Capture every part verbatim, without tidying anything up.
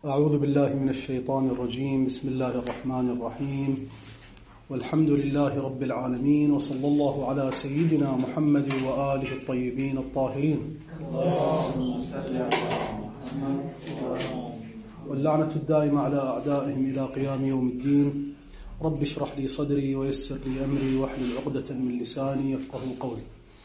أعوذ بالله من الشيطان الرجيم. بسم الله الرحمن الرحيم، والحمد لله رب العالمين، وصلى الله على سيدنا محمد وآله الطيبين الطاهرين، واللعنة الدائمة على أعدائهم إلى قيام يوم الدين. رب اشرح لي صدري ويسر لي أمري واحلل عقدة من لساني يفقهوا قولي.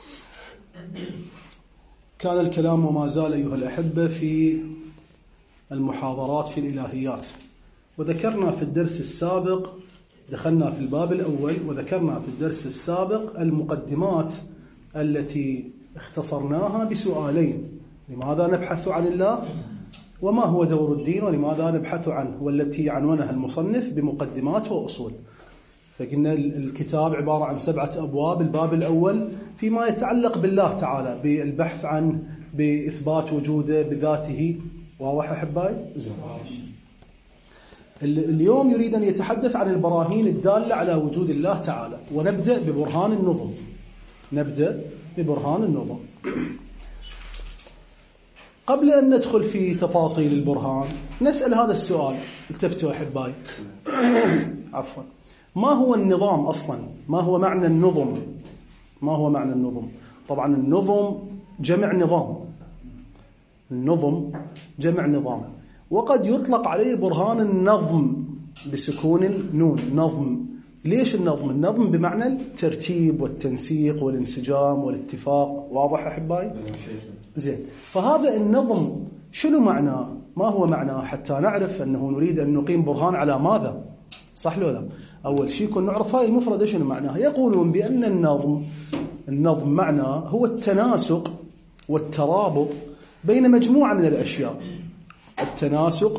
كان الكلام وما زال أيها الأحبة في المحاضرات في الإلهيات، وذكرنا في الدرس السابق، دخلنا في الباب الأول وذكرنا في الدرس السابق المقدمات التي اختصرناها بسؤالين: لماذا نبحث عن الله؟ وما هو دور الدين؟ ولماذا نبحث عنه؟ والتي عنونها المصنف بمقدمات وأصول. فقلنا الكتاب عبارة عن سبعة أبواب. الباب الأول فيما يتعلق بالله تعالى، بالبحث عنه، بإثبات وجوده بذاته. واضح أحبائي؟ اليوم يريد أن يتحدث عن البراهين الدالة على وجود الله تعالى، ونبدأ ببرهان النظم. نبدأ ببرهان النظم. قبل أن ندخل في تفاصيل البرهان نسأل هذا السؤال. التفتوا أحبائي. عفوا. ما هو النظام أصلا؟ ما هو معنى النظم؟ ما هو معنى النظم؟ طبعا النظم جمع نظام. النظم جمع نظام، وقد يطلق عليه برهان النظم بسكون النون. نظم. ليش النظم؟ النظم بمعنى الترتيب والتنسيق والانسجام والاتفاق. واضح أحبائي؟ زين. فهذا النظم شنو معناه؟ ما هو معناه حتى نعرف أنه نريد أن نقيم برهان على ماذا؟ صح لو لا؟ أول شيء كنا نعرف هاي المفردة شنو معناها. يقولون بأن النظم النظم معناه هو التناسق والترابط بين مجموعة من الأشياء. التناسق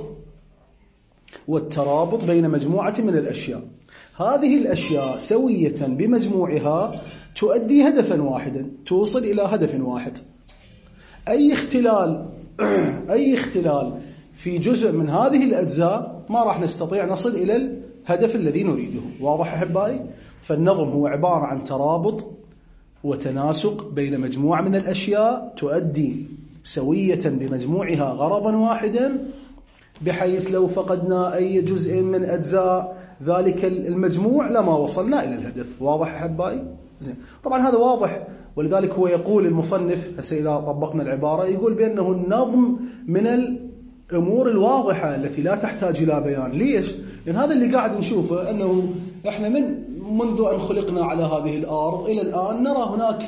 والترابط بين مجموعة من الأشياء. هذه الأشياء سوية بمجموعها تؤدي هدفا واحدا، توصل إلى هدف واحد. أي اختلال أي اختلال في جزء من هذه الأجزاء ما راح نستطيع نصل إلى الهدف الذي نريده. واضح أحبائي؟ فالنظم هو عبارة عن ترابط وتناسق بين مجموعة من الأشياء تؤدي سوية بمجموعها غرضا واحدا، بحيث لو فقدنا أي جزء من أجزاء ذلك المجموع لما وصلنا إلى الهدف. واضح أحبائي؟ زين. طبعا هذا واضح، ولذلك هو يقول المصنف هسه إذا طبقنا العبارة يقول بأنه النظم من الأمور الواضحة التي لا تحتاج إلى بيان. ليش؟ لأن هذا اللي قاعد نشوفه، أنه إحنا من منذ أن خلقنا على هذه الأرض إلى الآن نرى هناك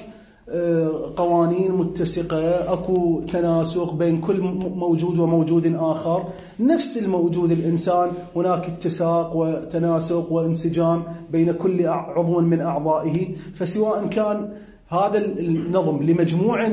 قوانين متسقة، أكو تناسق بين كل موجود وموجود آخر. نفس الموجود الإنسان هناك اتساق وتناسق وانسجام بين كل عضو من أعضائه. فسواء كان هذا النظم لمجموع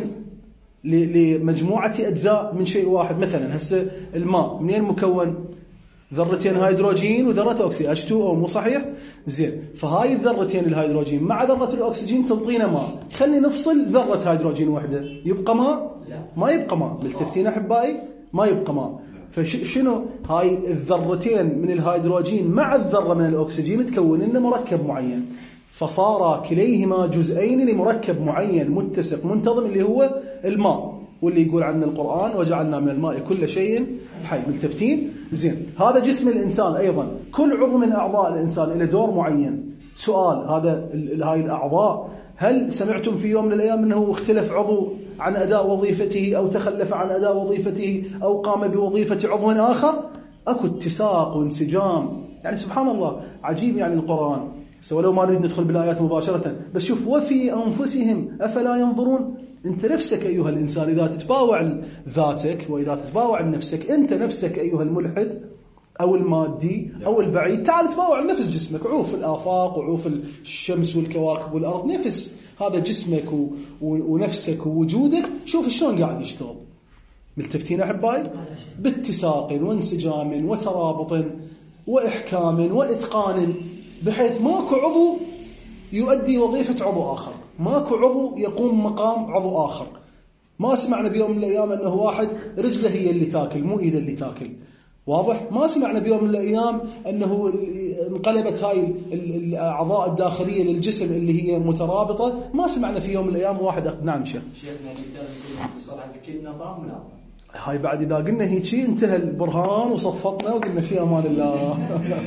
لمجموعة أجزاء من شيء واحد، مثلا هسه الماء منين مكون؟ ذرتين هيدروجين وذرة أكسجين، إتش تو أو، مو صحيح؟ زين. فهاي الذرتين الهيدروجين مع ذرة الأكسجين تنطينا ماء. خلي نفصل ذرة هيدروجين واحدة، يبقى ماء؟ لا. ما يبقى ماء. ملتفتين أحبائي؟ ما يبقى ماء. فشنو هاي الذرتين من الهيدروجين مع الذرة من الأكسجين تكون لنا مركب معين، فصار كليهما جزئين لمركب معين متسق منتظم اللي هو الماء، واللي يقول عنه القرآن وجعلنا من الماء كل شيء حي. ملتفتين؟ زين. هذا جسم الإنسان أيضا، كل عضو من أعضاء الإنسان له دور معين. سؤال: هذا هاي الأعضاء هل سمعتم في يوم من الأيام أنه اختلف عضو عن أداء وظيفته، أو تخلف عن أداء وظيفته، أو قام بوظيفة عضو آخر؟ أكو اتساق وانسجام. يعني سبحان الله، عجيب يعني القرآن. ولو ما نريد ندخل بالآيات مباشرة، بس شوف: وفي أنفسهم أفلا ينظرون. أنت نفسك أيها الإنسان إذا تتباوع ذاتك وإذا تتباوع نفسك، أنت نفسك أيها الملحد أو المادي أو البعيد، تعال تباوع نفس جسمك. عوف الآفاق وعوف الشمس والكواكب والأرض، نفس هذا جسمك ونفسك ووجودك، شوف شلون قاعد يشتغل. ملتفتين أحبائي؟ باتساق وانسجام وترابط وإحكام وإتقان، بحيث ماكو عضو يؤدي وظيفة عضو آخر، ماكو عضو يقوم مقام عضو آخر. ما سمعنا بيوم من الأيام أنه واحد رجله هي اللي تاكل مو إيده اللي تاكل. واضح؟ ما سمعنا بيوم من الأيام أنه انقلبت هاي الأعضاء الداخلية للجسم اللي هي مترابطة. ما سمعنا في يوم من الأيام واحد أخذ. نعم شيخ. شيخنا اللي كان يقول الصلاة كل نظام ونظام. هاي بعد إذا قلنا هيجي انتهى البرهان وصفطنا وقلنا في أمان الله.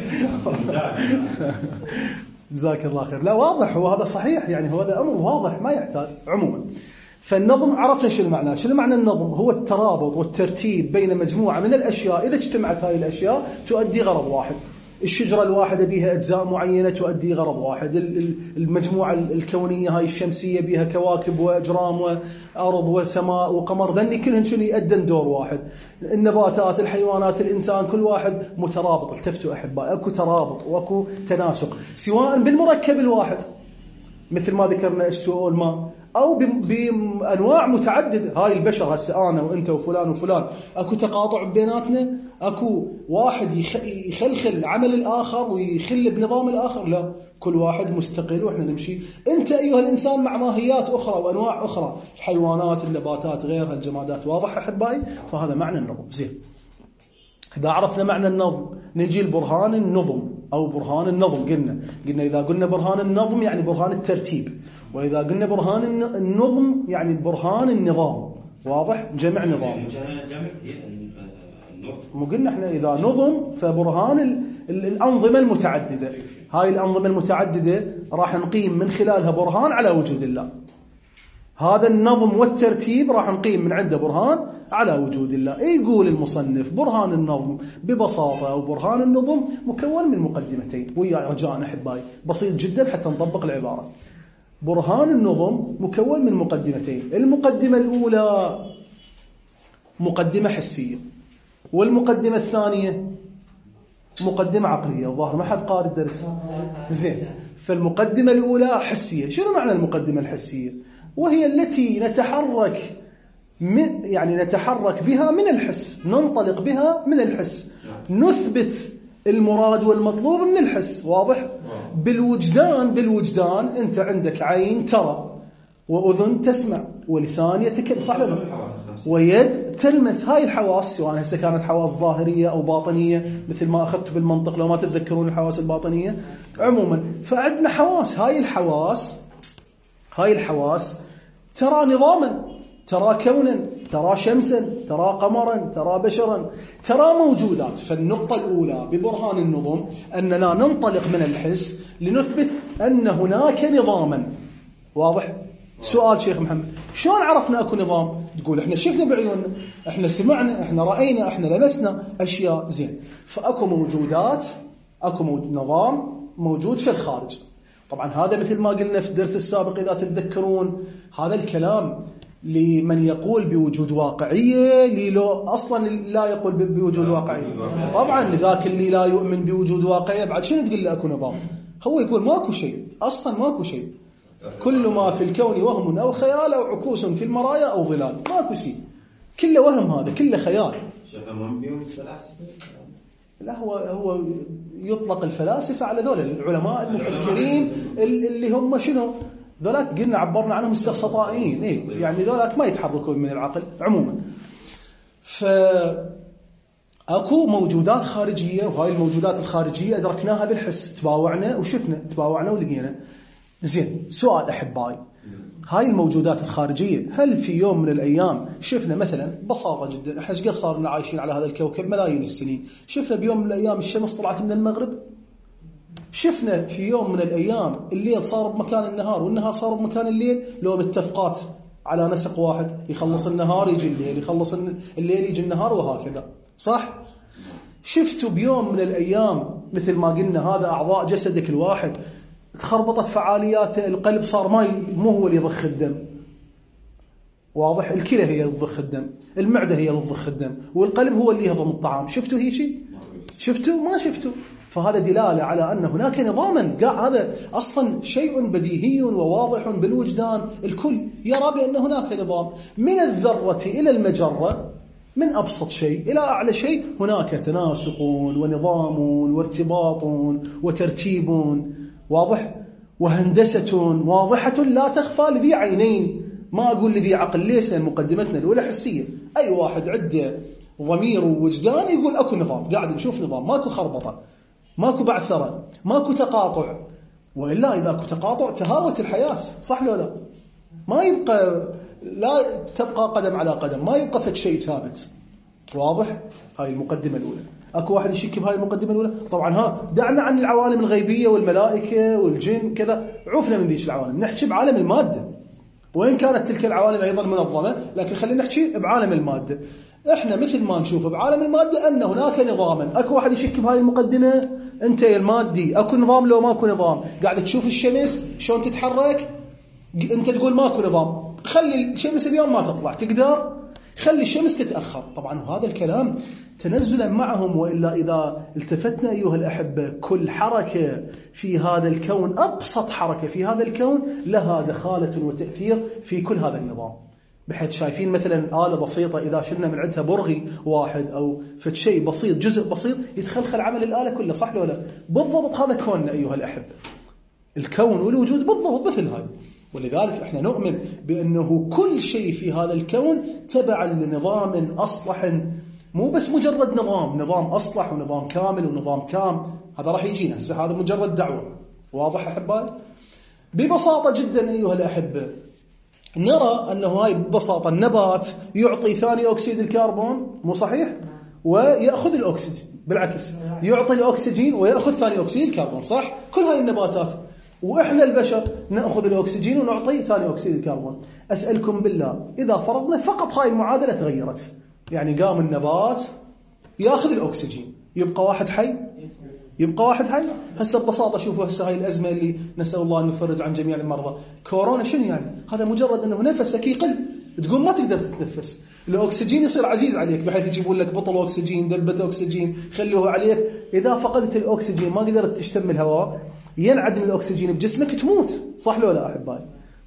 جزاك الله خير. لا واضح، وهذا صحيح، يعني هو هذا أمر واضح ما يحتاج. عموما فالنظم عرفنا شو المعنى. شو معنى النظم؟ هو الترابط والترتيب بين مجموعة من الأشياء، إذا اجتمعت هاي الأشياء تؤدي غرض واحد. الشجرة الواحدة بها أجزاء معينة تؤدي غرض واحد. المجموعة الكونية هاي الشمسية بها كواكب وأجرام وأرض وسماء وقمر، ذني كلهن شنو يؤدن دور واحد. النباتات، الحيوانات، الإنسان، كل واحد مترابط. التفتوا أحباء، أكو ترابط وأكو تناسق، سواء بالمركب الواحد مثل ما ذكرنا إتش تو أو الماء، أو بأنواع متعددة. هاي البشر هسه أنا وأنت وفلان وفلان، أكو تقاطع بيناتنا، أكو واحد يخلخل عمل الآخر ويخل بنظام الآخر، لا، كل واحد مستقل وإحنا نمشي. أنت أيها الإنسان مع ماهيات أخرى وأنواع أخرى، الحيوانات، النباتات، غيرها، الجمادات. واضح أحبائي؟ فهذا معنى النظم. زين، إذا عرفنا معنى النظم نجي البرهان النظم أو برهان النظم. قلنا قلنا إذا قلنا برهان النظم يعني برهان الترتيب، وإذا قلنا برهان النظم يعني برهان النظام. واضح؟ جمع نظام. مو قلنا احنا إذا نظم فبرهان ال ال الأنظمة المتعددة. هاي الأنظمة المتعددة راح نقيم من خلالها برهان على وجود الله. هذا النظم والترتيب راح نقيم من عنده برهان على وجود الله. يقول المصنف برهان النظم ببساطة أو برهان النظم مكون من مقدمتين. ويا رجاء أحبائي بسيط جدا حتى نطبق العبارة. برهان النظم مكون من مقدمتين. المقدمة الأولى مقدمة حسية، والمقدمة الثانية مقدمة عقلية. الظاهر ما حد قارئ الدرس زين. فالمقدمة الأولى حسية. شنو معنى المقدمة الحسية؟ وهي التي نتحرك من يعني نتحرك بها من الحس، ننطلق بها من الحس، نثبت المراد والمطلوب من الحس. واضح؟ بالوجدان بالوجدان أنت عندك عين ترى، وأذن تسمع، ولسان يتكلم، صح ولا لا؟ ويد تلمس. هاي الحواس سواء هسه كانت حواس ظاهرية أو باطنية مثل ما أخذت بالمنطق لو ما تتذكرون الحواس الباطنية. عموما فعندنا حواس. هاي الحواس هاي الحواس ترى نظاما، ترى كونا، ترى شمسا، ترى قمرا، ترى بشرا، ترى موجودات. فالنقطة الأولى ببرهان النظم أننا ننطلق من الحس لنثبت أن هناك نظاما. واضح؟ سؤال شيخ محمد، شلون عرفنا أكو نظام؟ تقول إحنا شفنا بعيوننا، إحنا سمعنا، إحنا رأينا، إحنا لمسنا أشياء. زين، فأكو موجودات، أكو نظام موجود في الخارج. طبعا هذا مثل ما قلنا في الدرس السابق إذا تتذكرون، هذا الكلام لمن يقول بوجود واقعية، للو أصلا لا يقول بوجود واقعية. طبعا لذاك اللي لا يؤمن بوجود واقعية بعد شنو تقول له أكو نظام؟ هو يقول ماكو شيء، أصلا ماكو شيء، كل ما في الكون وهم أو خيال أو عكوس في المرايا أو ظلال. ماكو شيء، كله وهم، هذا كله خيال. لا، هو هو يطلق الفلاسفة على ذول العلماء المفكرين اللي هم شنو ذولاك قلنا عبرنا عنهم استفسطائيين. إيه يعني ذولاك ما يتحركون من العقل. عموما فأكو موجودات خارجية، وهاي الموجودات الخارجية أدركناها بالحس، تباوعنا وشفنا، تباوعنا ولقينا. زين، سؤال أحبائي، هاي الموجودات الخارجية هل في يوم من الأيام شفنا مثلا ببساطة جدا، احنا ايش صارنا عايشين على هذا الكوكب ملايين السنين، شفنا بيوم من الأيام الشمس طلعت من المغرب؟ شفنا في يوم من الأيام الليل صار بمكان النهار والنهار صار بمكان الليل؟ لو بالتفقات على نسق واحد، يخلص النهار يجي الليل، يخلص الليل يجي النهار، وهكذا. صح؟ شفتوا بيوم من الأيام مثل ما قلنا هذا أعضاء جسدك الواحد تخربطت فعالياته، القلب صار ما مو هو اللي يضخ الدم. واضح؟ الكلى هي اللي تضخ الدم، المعدة هي اللي تضخ الدم، والقلب هو اللي يهضم الطعام. شفتوا هيك؟ شفتوا؟ ما شفتوا؟ فهذا دلالة على أن هناك نظاما. هذا أصلا شيء بديهي وواضح بالوجدان، الكل يرى بأن هناك نظام. من الذرة إلى المجرة، من أبسط شيء إلى أعلى شيء، هناك تناسق ونظام وارتباط وترتيب واضح، وهندسة واضحة لا تخفى لذي عينين. ما أقول لذي عقل. ليش؟ لأن مقدمتنا الأولى حسية. أي واحد عنده ضمير ووجدان يقول أكو نظام، قاعد نشوف نظام، ماكو خربطة، ماكو بعثرة، ماكو تقاطع. وإلا إذا أكو تقاطع تهاوت الحياة، صح لو لا؟ ما يبقى لا تبقى قدم على قدم، ما يبقى فد شيء ثابت. واضح؟ هاي المقدمة الأولى. أكو واحد يشك بهاي المقدمة الأولى؟ طبعا ها دعنا عن العوالم الغيبية والملائكة والجن كذا، عوفنا من ذيش العوالم، نحكي بعالم المادة، وإن كانت تلك العوالم أيضا منظمة، لكن خلينا نحكي بعالم المادة. إحنا مثل ما نشوف بعالم المادة أن هناك نظاما. أكو واحد يشك بهاي المقدمة؟ أنت يا المادي أكو نظام لو ماكو نظام؟ قاعد تشوف الشمس شلون تتحرك، أنت تقول ماكو نظام، خلي الشمس اليوم ما تطلع، تقدر خلي الشمس تتأخر. طبعا هذا الكلام تنزلا معهم، وإلا إذا التفتنا أيها الأحبة كل حركة في هذا الكون، أبسط حركة في هذا الكون لها دخالة وتأثير في كل هذا النظام، بحيث شايفين مثلا آلة بسيطة إذا شلنا من عندها برغي واحد أو فد شيء بسيط، جزء بسيط، يتخلخل عمل الآلة كله، صح ولا؟ بالضبط هذا كوننا أيها الأحبة، الكون والوجود بالضبط مثل هذا. ولذلك احنا نؤمن بأنه كل شيء في هذا الكون تبع لنظام أصلح، مو بس مجرد نظام، نظام أصلح ونظام كامل ونظام تام، هذا راح يجينا هسه، هذا مجرد دعوة. واضح أحبائي؟ ببساطة جدا أيها الأحبة نرى أنه هاي ببساطة النبات يعطي ثاني أكسيد الكربون، مو صحيح؟ ويأخذ الأكسجين، بالعكس يعطي الأكسجين ويأخذ ثاني أكسيد الكربون، صح؟ كل هاي النباتات. وإحنا البشر نأخذ الأكسجين ونعطي ثاني أكسيد الكربون. أسألكم بالله إذا فرضنا فقط هاي المعادلة تغيرت، يعني قام النبات يأخذ الأكسجين، يبقى واحد حي؟ يبقى واحد حي؟ هسه ببساطة شوفوا هسه هاي الأزمة اللي نسأل الله أن يفرج عن جميع المرضى، كورونا، شنو يعني؟ هذا مجرد أنه نفسك يقل، تقوم ما تقدر تتنفس، الأكسجين يصير عزيز عليك، بحيث يجيبون لك بطل أكسجين، دبة أكسجين، خلوه عليك. إذا فقدت الأكسجين ما قدرت تشتم الهواء، ينعدم الأكسجين بجسمك، تموت، صح لو لا أحبائي؟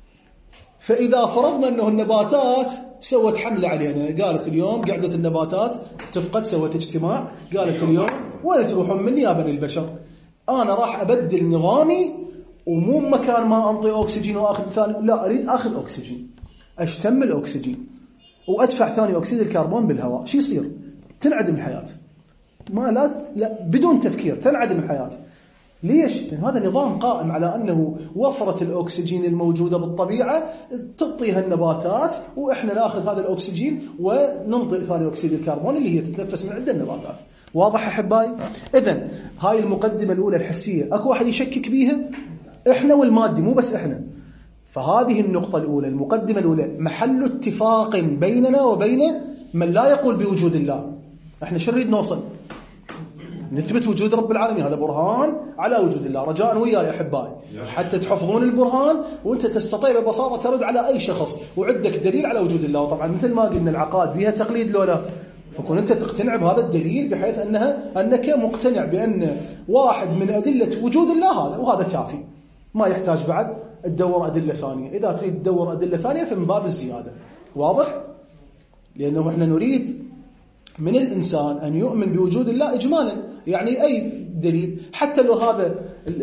فإذا فرضنا أنه النباتات سوت حملة علينا، قالت اليوم قعدت النباتات تفقد، سوت اجتماع، قالت اليوم وين تروحون مني يا بني البشر؟ أنا راح أبدل نظامي، ومو مكان ما أنطي أكسجين وأخذ ثاني، لا أريد أخذ أكسجين، أشتم الأكسجين وأدفع ثاني أكسيد الكربون بالهواء. شو يصير؟ تنعدم الحياة، ما لا, لا بدون تفكير تنعدم الحياة. ليش؟ لأن هذا نظام قائم على أنه وفرة الأكسجين الموجودة بالطبيعة تعطيها النباتات، وإحنا نأخذ هذا الأكسجين وننطي ثاني أكسيد الكربون اللي هي تتنفس من عند النباتات. واضح أحبائي؟ إذن هاي المقدمة الأولى الحسية، أكو واحد يشكك بيها؟ إحنا والمادي، مو بس إحنا. فهذه النقطة الأولى، المقدمة الأولى، محل اتفاق بيننا وبين من لا يقول بوجود الله. إحنا شو نريد نوصل؟ نثبت وجود رب العالمين، هذا برهان على وجود الله. رجاء وياي أحبائي حتى تحفظون البرهان، وانت تستطيع ببساطة ترد على أي شخص وعندك دليل على وجود الله. وطبعا مثل ما قلنا العقائد فيها تقليد لولا، فكون انت تقتنع بهذا الدليل بحيث أنها أنك مقتنع بأن واحد من أدلة وجود الله هذا، وهذا كافي، ما يحتاج بعد تدور أدلة ثانية. إذا تريد تدور أدلة ثانية فمن باب الزيادة. واضح؟ لأنه احنا نريد من الإنسان أن يؤمن بوجود الله إجمالا، يعني أي دليل، حتى لو هذا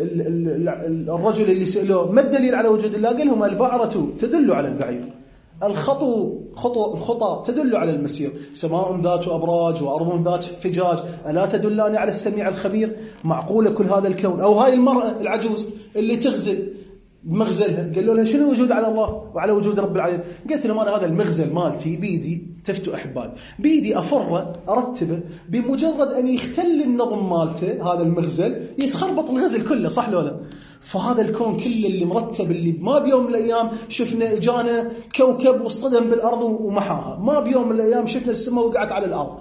الرجل اللي سأله ما الدليل على وجود الله، قال لهم البعرة تدل على البعير، الخطو خطو الخطى تدل على المسير، سماء ذات أبراج وأرض ذات فجاج ألا تدلان على السميع الخبير. معقولة كل هذا الكون؟ أو هاي المرأة العجوز اللي تغزل مغزلها، قالوا لها شنو وجود على الله وعلى وجود رب العالمين؟ قلت لهم أنا هذا المغزل مالتي بيدي، تفتوا أحبال، بيدي أفره أرتبه، بمجرد أن يختل النظم مالته هذا المغزل يتخربط الغزل كله، صح لولا؟ فهذا الكون كله اللي مرتب، اللي ما بيوم من الأيام شفنا إجانا كوكب واصطدم بالأرض ومحاها، ما بيوم من الأيام شفنا السماء وقعت على الأرض.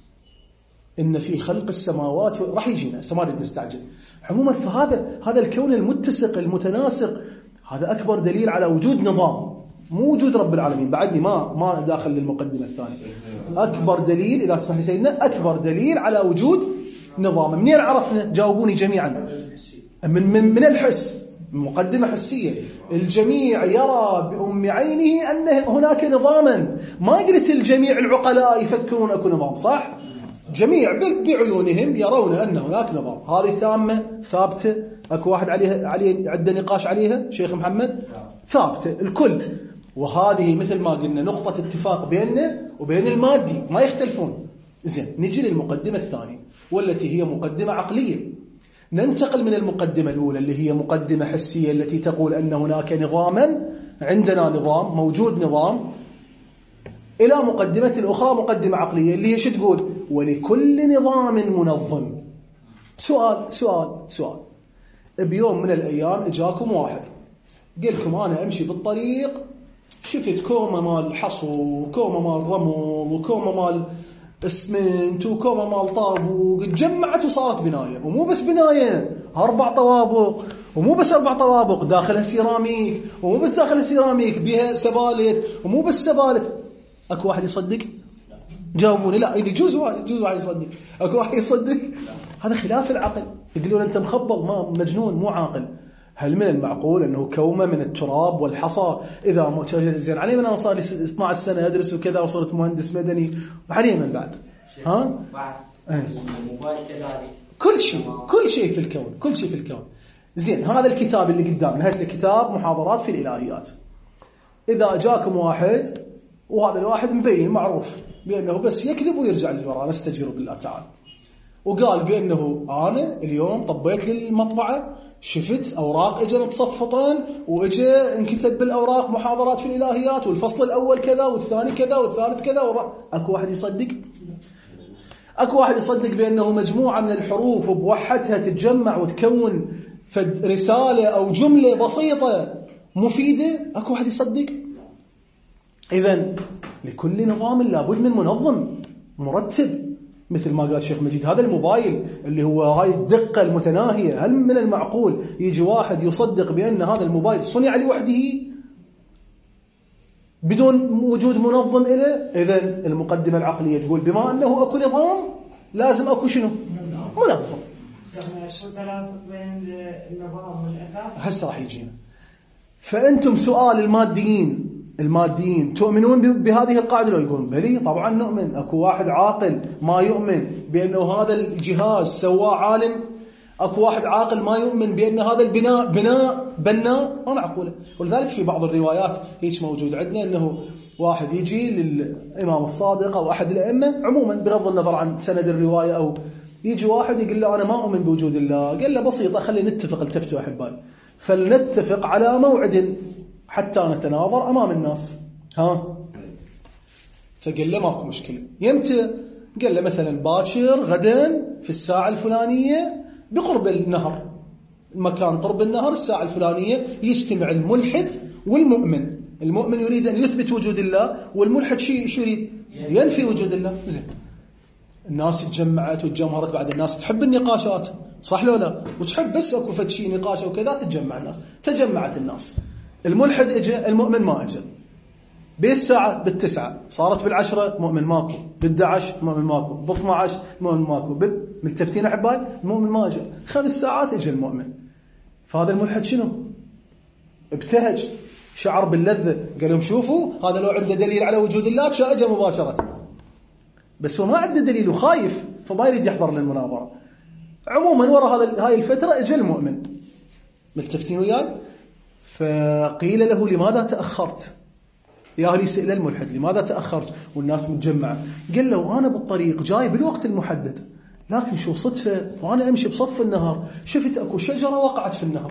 إن في خلق السماوات، راح يجينا سماء نستعجل. عموما فهذا هذا الكون المتسق المتناسق، هذا أكبر دليل على وجود نظام، مو وجود رب العالمين. بعدني ما ما داخل للمقدمة الثانية. أكبر دليل، إذا سمح سيدنا، أكبر دليل على وجود نظام. منين عرفنا؟ جاوبوني جميعا. من من من الحس، مقدمة حسية. الجميع يرى بأم عينه أن هناك نظاما. ما قلت الجميع العقلاء يفكرون أكو نظام، صح؟ جميع بعيونهم يرون أن هناك نظام. هذه ثامة ثابتة، أكو واحد عليها عليه عنده نقاش عليها شيخ محمد؟ ثابتة الكل. وهذه مثل ما قلنا نقطة اتفاق بيننا وبين المادي، ما يختلفون. زين، نجي للمقدمة الثانية والتي هي مقدمة عقلية. ننتقل من المقدمة الأولى اللي هي مقدمة حسية التي تقول أن هناك نظاما، عندنا نظام، موجود نظام، إلى مقدمة أخرى مقدمة عقلية اللي هي شو تقول؟ ولكل نظام منظم. سؤال سؤال سؤال بيوم من الأيام إجاكم واحد قلكم أنا أمشي بالطريق شفت كومة مال حصو وكومة مال رمل وكومة مال اسمنت وكومة مال طابوق تجمعت وصارت بناية، ومو بس بناية، أربع طوابق، ومو بس أربع طوابق داخلها سيراميك، ومو بس داخلها سيراميك بها سبالت، ومو بس سبالت. أكو واحد يصدق؟ جاوبوني. لا، إذا جوز واحد جوز واحد يصدق. أكو واحد يصدق؟ هذا خلاف العقل. يقولون أنت مخبط، ما مجنون، مو عاقل. هل من المعقول أنه كومة من التراب والحصى إذا ما زين علي من أنا صار لي اثنتي عشرة سنة أدرس وكذا وصرت مهندس مدني وحاليا من بعد ها كل شيء كل شيء في الكون كل شيء في الكون زين. هذا الكتاب اللي قدامنا هسه كتاب محاضرات في الإلهيات. إذا أجاكم واحد وهذا الواحد مبين معروف بأنه بس يكذب ويرجع للوراء، نستجير بالله تعالى، وقال بأنه أنا اليوم طبيت للمطبعة شفت أوراق إجا متصفطين وإجا انكتب بالأوراق محاضرات في الإلهيات والفصل الأول كذا والثاني كذا والثالث كذا ورا. أكو واحد يصدق؟ أكو واحد يصدق بأنه مجموعة من الحروف بوحدها تتجمع وتكون رسالة أو جملة بسيطة مفيدة؟ أكو واحد يصدق؟ إذن لكل نظام لابد من منظم مرتب. مثل ما قال الشيخ مجيد هذا الموبايل اللي هو هاي الدقة المتناهية، هل من المعقول يجي واحد يصدق بأن هذا الموبايل صنع لوحده بدون وجود منظم إله؟ إذن المقدمة العقلية تقول بما أنه أكو نظام لازم أكو شنو؟ منظم. هسه راح يجينا. فأنتم سؤال الماديين الماديين تؤمنون بهذه القاعدة؟ لو يقولون بلي طبعا نؤمن. أكو واحد عاقل ما يؤمن بأنه هذا الجهاز سواه عالم؟ أكو واحد عاقل ما يؤمن بأن هذا البناء بناء بناء؟ ما معقولة. ولذلك في بعض الروايات هيك موجود عندنا أنه واحد يجي للإمام الصادق أو أحد الأئمة عموما بغض النظر عن سند الرواية، أو يجي واحد يقول له أنا ما أؤمن بوجود الله. قال له بسيطة، خلي نتفق، التفتوا أحبائي، فلنتفق على موعد حتى نتناظر أمام الناس. ها فقال له ماكو مشكلة. يمتى؟ قال له مثلا باكر غدا في الساعة الفلانية بقرب النهر، المكان قرب النهر الساعة الفلانية يجتمع الملحد والمؤمن. المؤمن يريد أن يثبت وجود الله، والملحد شيء شو يريد؟ ينفي وجود الله. زين، الناس تجمعت وتجمهرت. بعد الناس تحب النقاشات صح لو لا؟ وتحب بس اكو فد شيء نقاش وكذا تتجمع الناس. تجمعت الناس، الملحد اجى، المؤمن ما اجى. بالساعة بالتسعة صارت بالعشرة مؤمن ماكو، بالدعش مؤمن ماكو، باثنى عشر مؤمن ماكو، متفتين أحبائي المؤمن ما أجى. خمس ساعات اجى المؤمن. فهذا الملحد شنو؟ ابتهج، شعر باللذة، قال لهم شوفوا هذا لو عنده دليل على وجود الله شاء اجى مباشرة، بس هو ما عنده دليل وخايف فما يريد يحضر للمناظرة. عموما ورا هذا هاي الفترة اجى المؤمن. متفتين وياي؟ فقيل له لماذا تأخرت؟ يا أهلي سئل الملحد لماذا تأخرت والناس متجمعة؟ قال له أنا بالطريق جاي بالوقت المحدد، لكن شو صدفة وأنا أمشي بصف النهر شفت أكو شجرة وقعت في النهر.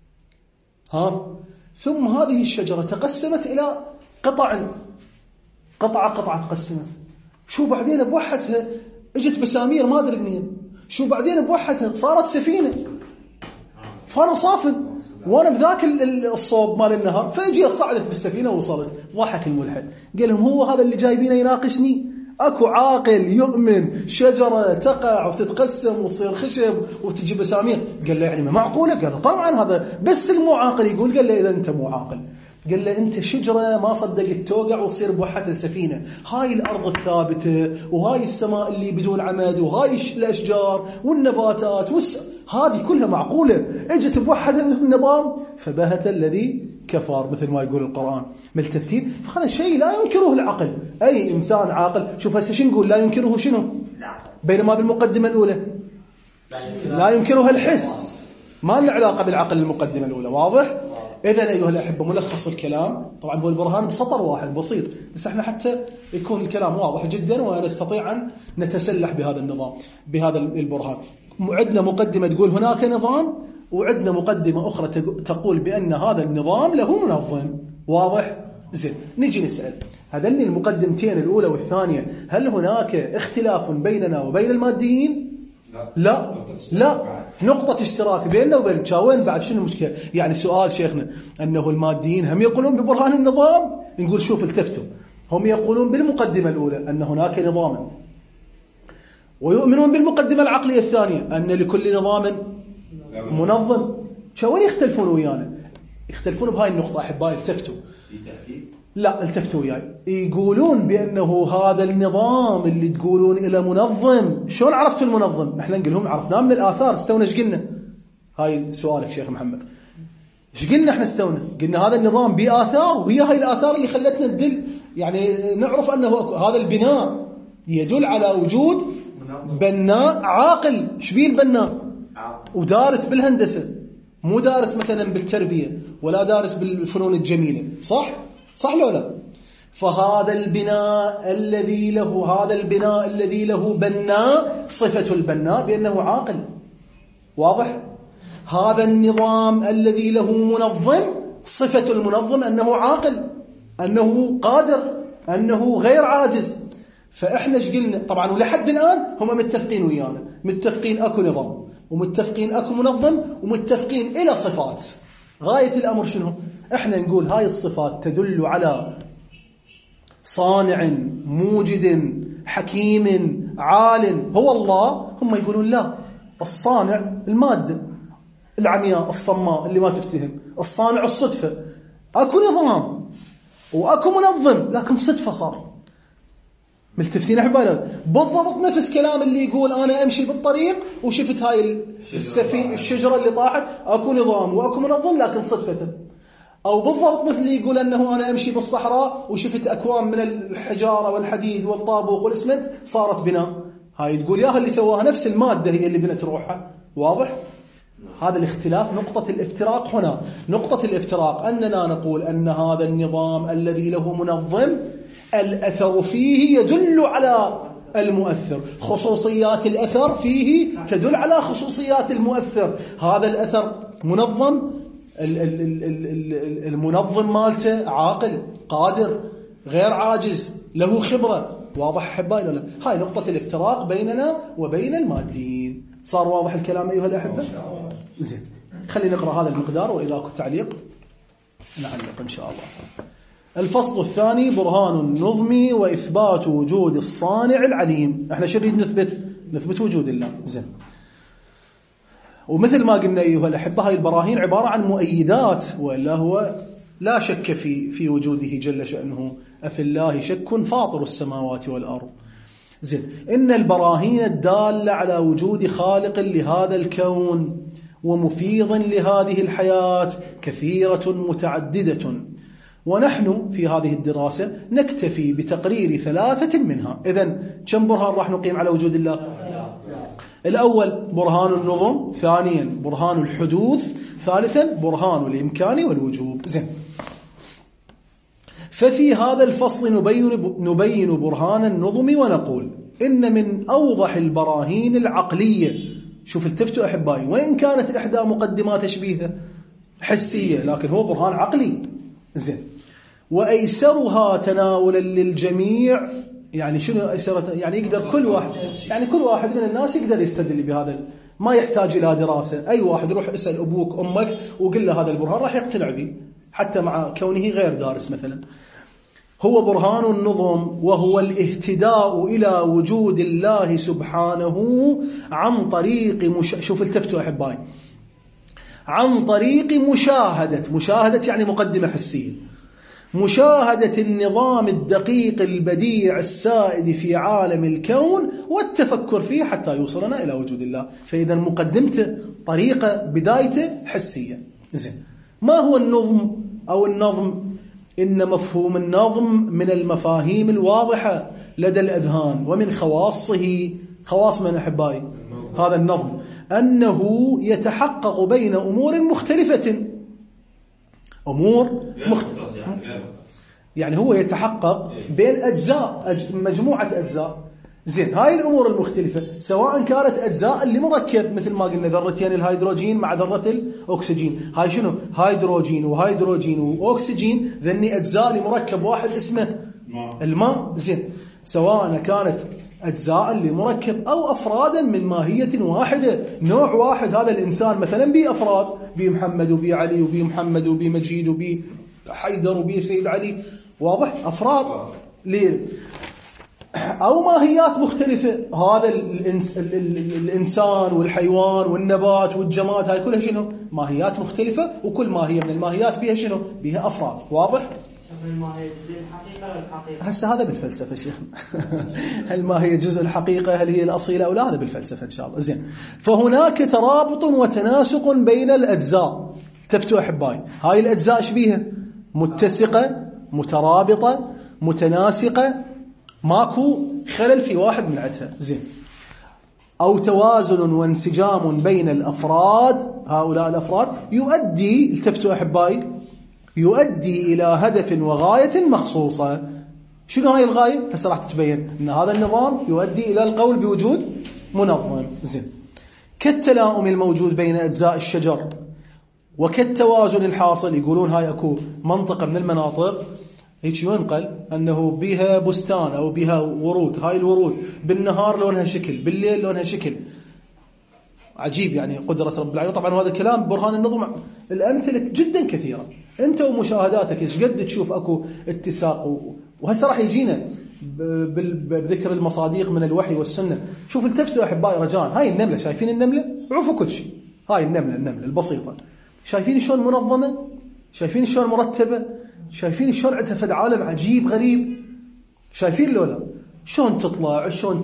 ها ثم هذه الشجرة تقسمت إلى قطع، قطعة قطعة تقسمت. شو بعدين بوحدها اجت بسامير ما أدري منين، شو بعدين بوحدها صارت سفينة. فأنا صافن وانا بذاك الصوب مال النهر، فاجيت صعدت بالسفينه ووصلت. ضحك الملحد قال لهم هو هذا اللي جايبينه يناقشني؟ اكو عاقل يؤمن شجره تقع وتتقسم وتصير خشب وتجي بسامير؟ قال له يعني ما معقوله؟ قال له طبعا هذا بس المو عاقل يقول. قال له اذا انت مو عاقل، قال له انت شجره ما صدقت توقع وتصير بوحدها السفينه. هاي الارض الثابته وهاي السماء اللي بدون عمد وهاي الاشجار والنباتات والس... هذه كلها معقولة، اجت بوحد النظام فبهت الذي كفر مثل ما يقول القرآن. ملتفتين؟ فهذا شيء لا ينكره العقل. أي إنسان عاقل شوف هسه شو نقول؟ لا ينكره شنو؟ بينما بالمقدمة الأولى لا ينكرها الحس، ما له علاقة بالعقل. المقدمة الأولى واضح؟ إذن أيها الأحبة ملخص الكلام، طبعا هو البرهان بسطر واحد بسيط، بس احنا حتى يكون الكلام واضح جدا ونستطيع أن نتسلح بهذا النظام بهذا البرهان. عندنا مقدمة تقول هناك نظام، وعندنا مقدمة أخرى تقول بأن هذا النظام له منظم. واضح؟ زين، نجي نسأل هذين المقدمتين الأولى والثانية هل هناك اختلاف بيننا وبين الماديين؟ لا لا نقطة اشتراك بيننا وبين وين بعد شنو المشكلة؟ يعني سؤال شيخنا أنه الماديين هم يقولون ببرهان النظام، نقول شوف التفتوا، هم يقولون بالمقدمة الأولى أن هناك نظاما، ويؤمنون بالمقدمة العقلية الثانية أن لكل نظام منظم. شوين يختلفون ويانا؟ يختلفون بهاي النقطة أحبائي، التفتوا. لا التفتوا وياي، يقولون بأنه هذا النظام اللي تقولون إلى منظم، شلون عرفتوا المنظم؟ احنا نقول لهم عرفناه من الآثار. استونا ايش قلنا؟ هاي سؤالك شيخ محمد، ايش قلنا احنا استونا؟ قلنا هذا النظام بآثار، وهي هاي الآثار اللي خلتنا ندل يعني نعرف أنه هذا البناء يدل على وجود بناء عاقل. شبيه البناء؟ ودارس بالهندسة، مو دارس مثلا بالتربية ولا دارس بالفنون الجميلة، صح؟ صح لو لا؟ فهذا البناء الذي له هذا البناء الذي له بناء، صفة البناء بأنه عاقل، واضح؟ هذا النظام الذي له منظم، صفة المنظم أنه عاقل، أنه قادر، أنه غير عاجز. فإحنا ايش قلنا؟ طبعا ولحد الآن هم متفقين ويانا، متفقين أكو نظام، ومتفقين أكو منظم، ومتفقين إلى صفات. غاية الأمر شنو؟ إحنا نقول هاي الصفات تدل على صانع موجد حكيم عال هو الله. هم يقولون لا، الصانع المادة العمياء الصماء اللي ما تفتهم، الصانع الصدفة. أكو نظام وأكو منظم لكن صدفة صار. ملتفتين أحبائي؟ بالضبط نفس كلام اللي يقول أنا أمشي بالطريق وشفت هاي السفي الشجرة اللي طاحت، أكو نظام وأكو منظم لكن صدفة. أو بالضبط مثل اللي يقول أنه أنا أمشي بالصحراء وشفت أكوام من الحجارة والحديد والطابوق والإسمنت صارت بناء. هاي تقول ياها اللي سواها نفس المادة هي اللي بنت روحها. واضح؟ هذا الاختلاف نقطة الافتراق هنا. نقطة الافتراق أننا نقول أن هذا النظام الذي له منظم الأثر فيه يدل على المؤثر، خصوصيات الأثر فيه تدل على خصوصيات المؤثر. هذا الأثر منظم، المنظم مالته عاقل قادر غير عاجز له خبرة. واضح أحبائي ولا لا؟ هاي نقطة الافتراق بيننا وبين الماديين. صار واضح الكلام أيها الأحبة؟ زين، خلينا نقرأ هذا المقدار وإذا أكو تعليق نعلق إن شاء الله. الفصل الثاني برهان النظم وإثبات وجود الصانع العليم. احنا شو نريد نثبت؟ نثبت وجود الله. زين، ومثل ما قلنا أيها الأحبة هاي البراهين عبارة عن مؤيدات، وإلا هو لا شك في في وجوده جل شأنه. أفي الله شك فاطر السماوات والأرض. زين، إن البراهين الدالة على وجود خالق لهذا الكون ومفيض لهذه الحياة كثيرة متعددة، ونحن في هذه الدراسة نكتفي بتقرير ثلاثة منها. إذن كم برهان راح نقيم على وجود الله؟ الأول برهان النظم، ثانيا برهان الحدوث، ثالثا برهان الإمكان والوجوب. زين، ففي هذا الفصل نبين نبين برهان النظم ونقول إن من أوضح البراهين العقلية. شوف التفتوا أحبائي، وإن كانت إحدى مقدمات تشبيهه حسية لكن هو برهان عقلي. زين، وأيسرها تناولا للجميع. يعني شنو أيسرها؟ يعني يقدر كل واحد، يعني كل واحد من الناس يقدر يستدل بهذا، ما يحتاج إلى دراسة. أي واحد روح اسأل أبوك أمك وقل له هذا البرهان راح يقتنع به حتى مع كونه غير دارس مثلا. هو برهان النظم، وهو الاهتداء إلى وجود الله سبحانه عن طريق مش... شوف التفتوا أحبائي، عن طريق مشاهدة. مشاهدة يعني مقدمة حسية، مشاهدة النظام الدقيق البديع السائد في عالم الكون والتفكر فيه حتى يوصلنا إلى وجود الله. فإذا مقدمته طريقة بدايته حسية. زين، ما هو النظم أو النظم؟ إن مفهوم النظم من المفاهيم الواضحة لدى الأذهان، ومن خواصه، خواص من أحبائي هذا النظم، أنه يتحقق بين أمور مختلفة. أمور مختلفة يعني هو يتحقق بين أجزاء، مجموعة أجزاء. زين، هاي الأمور المختلفة سواء كانت أجزاء اللي مركب مثل ما قلنا ذرتين الهيدروجين مع ذرة الأكسجين. هاي شنو؟ هيدروجين وهيدروجين وأكسجين، ذني أجزاء لمركب واحد اسمه الماء زين، سواء كانت أجزاء لمركب أو أفرادا من ماهية واحدة، نوع واحد. هذا الإنسان مثلا بي أفراد، بي محمد وبي علي وبي محمد وبي مجيد وبي حيدر وبي سيد علي، واضح؟ أفراد ليه؟ أو ماهيات مختلفة. هذا الإنس... الإنسان والحيوان والنبات والجماد، هاي كلها شنو؟ ماهيات مختلفة، وكل ماهية من الماهيات بها شنو؟ بها أفراد، واضح؟ هسه هذا بالفلسفة شيخ. هل ما هي جزء الحقيقة؟ هل هي الأصيلة أو لا؟ هذا بالفلسفة إن شاء الله. زين، فهناك ترابط وتناسق بين الأجزاء. تفتوا أحبائي، هاي الأجزاء إيش بيها؟ متسقة، مترابطة، متناسقة، ماكو خلل في واحد من عدها. زين، أو توازن وانسجام بين الأفراد، هؤلاء الأفراد يؤدي، التفتوا أحبائي، يؤدي إلى هدف وغاية مخصوصة. شنو هاي الغاية؟ هسه راح تتبين أن هذا النظام يؤدي إلى القول بوجود منظم. زين، كالتلاؤم الموجود بين أجزاء الشجر وكالتوازن الحاصل. يقولون هاي أكو منطقة من المناطق هيك ينقل أنه بها بستان أو بها ورود، هاي الورود بالنهار لونها شكل، بالليل لونها شكل. عجيب يعني قدرة رب العالمين. طبعا هذا الكلام برهان النظم، الأمثلة جدا كثيرة. أنت ومشاهداتك إيش قد تشوف أكو اتساق. وهسه راح يجينا بذكر المصاديق من الوحي والسنة. شوف، التفتوا أحبائي رجاء، هاي النملة، شايفين النملة؟ عرفوا كل شيء. هاي النملة النملة البسيطة، شايفين شلون منظمة؟ شايفين شلون مرتبة؟ شايفين شلون عندها فد عالم عجيب غريب؟ شايفين لولا؟ شلون تطلع، شلون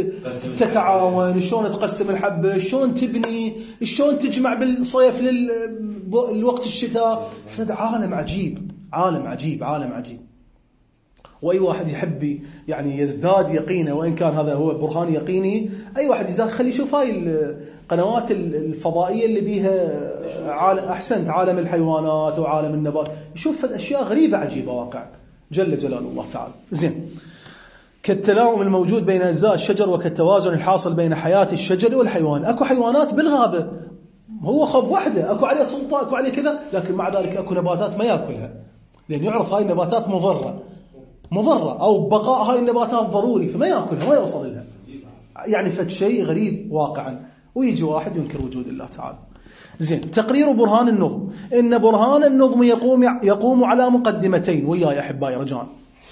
تتعاون، شلون تقسم الحبة، شلون تبني، شلون تجمع بالصيف للوقت الشتاء. فد عالم عجيب، عالم عجيب، عالم عجيب. وأي واحد يحب يعني يزداد يقينه، وإن كان هذا هو برهان يقيني، أي واحد يزداد خلي يشوف هاي القنوات الفضائية اللي بيها عالم، أحسنت، عالم الحيوانات وعالم النبات، يشوف أشياء غريبة عجيبة واقع جل جلال الله تعالى. زين، كالتلاؤم الموجود بين أجزاء الشجر وكالتوازن الحاصل بين حياة الشجر والحيوان. أكو حيوانات بالغابة هو خب وحده، أكو عليه سلطة، أكو عليه كذا، لكن مع ذلك أكو نباتات ما يأكلها، لأن يعرف هاي النباتات مضرة مضرة أو بقاء هاي النباتات ضروري، فما يأكلها، ما يوصل لها. يعني فد شيء غريب واقعا، ويجي واحد ينكر وجود الله تعالى. زين، تقرير برهان النظم. إن برهان النظم يقوم يقوم على مقدمتين، وياي أحبائي رجاء.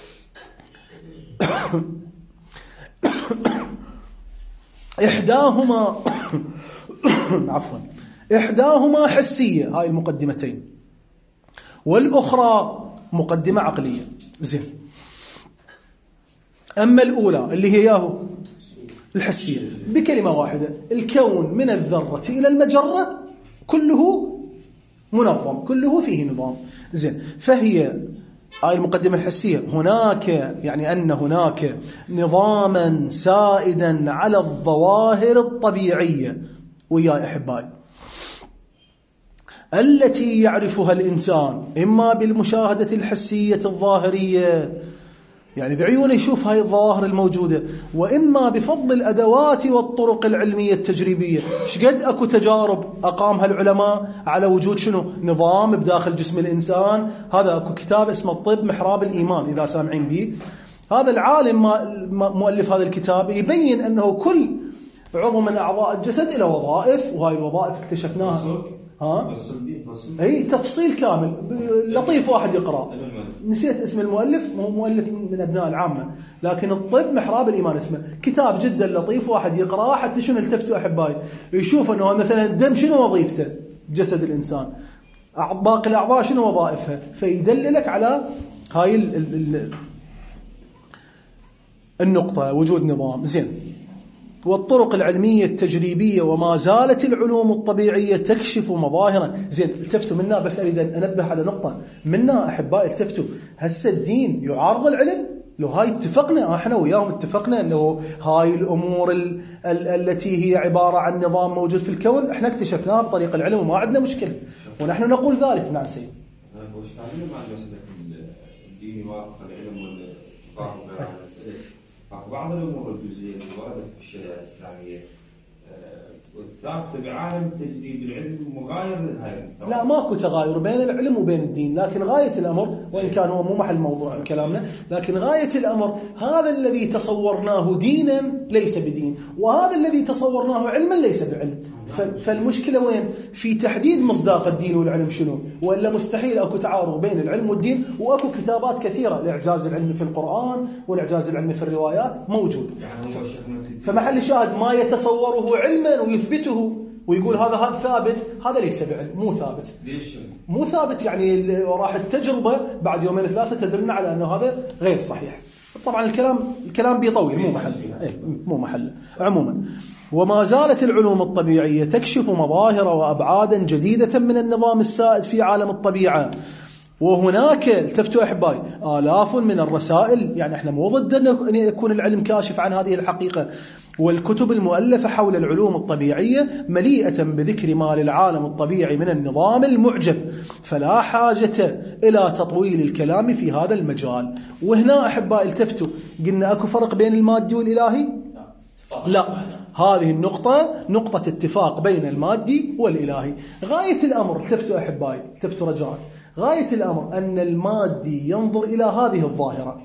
إحداهما عفوا إحداهما حسية، هاي المقدمتين، والأخرى مقدمة عقلية. زين، أما الأولى اللي هي ياهو الحسية، بكلمة واحدة، الكون من الذرة إلى المجرة كله منظم، كله فيه نظام. زين، فهي هاي المقدمة الحسية، هناك يعني أن هناك نظاما سائدا على الظواهر الطبيعية، ويا أحبائي، التي يعرفها الإنسان إما بالمشاهدة الحسية الظاهرية، يعني بعيونه يشوف هاي الظواهر الموجودة، وإما بفضل الأدوات والطرق العلمية التجريبية. شقد أكو تجارب أقامها العلماء على وجود شنو؟ نظام بداخل جسم الإنسان. هذا أكو كتاب اسمه الطب محراب الإيمان، إذا سامعين به. هذا العالم مؤلف هذا الكتاب يبين أنه كل عضو من أعضاء الجسد له وظائف، وهاي الوظائف اكتشفناها. ها؟ أي تفصيل كامل لطيف، واحد يقرأ. نسيت اسم المؤلف، هو مؤلف من أبناء العامة، لكن الطب محراب الإيمان اسمه. كتاب جدا لطيف، واحد يقرأ حتى شنو التفتوا أحبائي، يشوف أنه مثلا الدم شنو وظيفته بجسد الإنسان، باقي الأعضاء شنو وظائفها، فيدللك على هاي ال ال النقطة، وجود نظام. زين، والطرق العلمية التجريبية، وما زالت العلوم الطبيعية تكشف مظاهرا. زين، التفتوا منا، بس أريد أن أنبه على نقطة منا أحبائي، التفتوا هسه الدين يعارض العلم. لو هاي اتفقنا احنا وياهم، اتفقنا أنه هاي الأمور ال ال التي هي عبارة عن نظام موجود في الكون احنا اكتشفناها بطريق العلم وما عندنا مشكلة، ونحن نقول ذلك. نعم سيد. وش تعلمنا مع مسألة الدين يوافق العلم والتفاهم على المسألة؟ بعض الأمور الجزئية اللي وردت في الشريعة الإسلامية ثابتة بعالم تجديد العلم مغاير لهاي. لا ماكو تغاير بين العلم وبين الدين، لكن غاية الأمر وإن كان هو مو محل موضوع كلامنا، لكن غاية الأمر هذا الذي تصورناه دينا ليس بدين، وهذا الذي تصورناه علما ليس بعلم. فالمشكلة وين؟ في تحديد مصداق الدين والعلم شنو، وإلا مستحيل أكو تعارض بين العلم والدين. وأكو كتابات كثيرة لإعجاز العلم في القرآن والإعجاز العلمي في الروايات موجود. فمحل الشاهد ما يتصوره علما ويثبته ويقول هذا هذا ثابت، هذا ليس بعلم، مو ثابت. ليش؟ مو ثابت يعني راح التجربة بعد يومين ثلاثة تدلنا على أنه هذا غير صحيح. طبعا الكلام الكلام بيطول، مو محل إيه مو محل. عموما وما زالت العلوم الطبيعية تكشف مظاهر وأبعادا جديدة من النظام السائد في عالم الطبيعة. وهناك التفتوا أحبائي آلاف من الرسائل، يعني احنا مو ضد أن يكون العلم كاشف عن هذه الحقيقة، والكتب المؤلفة حول العلوم الطبيعية مليئة بذكر ما للعالم الطبيعي من النظام المعجب، فلا حاجة إلى تطويل الكلام في هذا المجال. وهنا أحبائي التفتوا، قلنا أكو فرق بين المادي والإلهي؟ لا، هذه النقطة نقطة اتفاق بين المادي والإلهي. غاية الأمر التفتوا أحبائي، التفتوا رجاء، غاية الأمر أن المادي ينظر إلى هذه الظاهرة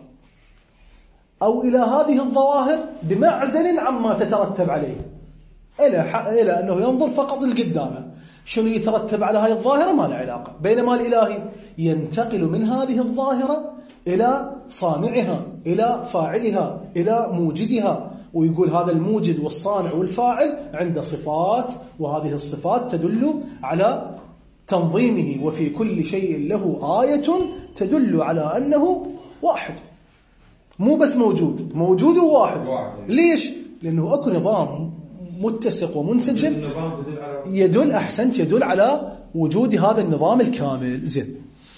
أو إلى هذه الظواهر بمعزل عما تترتب عليه، إلى إلى أنه ينظر فقط القدامه شنو يترتب على هذه الظاهرة ما له علاقة. بينما الإلهي ينتقل من هذه الظاهرة إلى صانعها، إلى فاعلها، إلى موجدها، ويقول هذا الموجد والصانع والفاعل عنده صفات، وهذه الصفات تدل على تنظيمه، وفي كل شيء له آية تدل على أنه واحد، مو بس موجود، موجود وواحد. ليش؟ لأنه أكو نظام متسق ومنسجم يدل أحسنت يدل على وجود هذا النظام الكامل. زين.